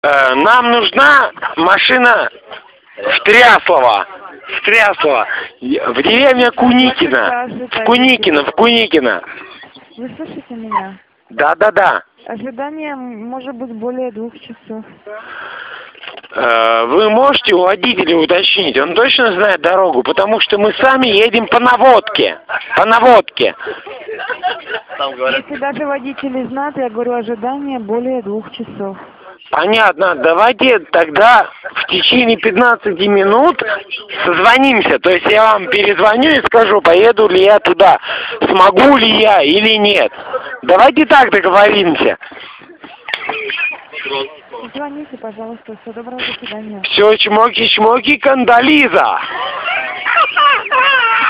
Нам нужна машина в Тряслово. В Тряслово. В деревне Куникино. В Куникино. Вы слышите меня? Да. Ожидание может быть более 2 часов. Вы можете у водителя уточнить, он точно знает дорогу, потому что мы сами едем по наводке. По наводке. Если даже водители знают, я говорю, ожидание более 2 часов. Понятно. Давайте тогда в течение 15 минут созвонимся. То есть я вам перезвоню и скажу, поеду ли я туда, смогу ли я или нет. Давайте так договоримся. Звоните, пожалуйста. Всего доброго, до свидания. Все, чмоки-чмоки, Кандализа.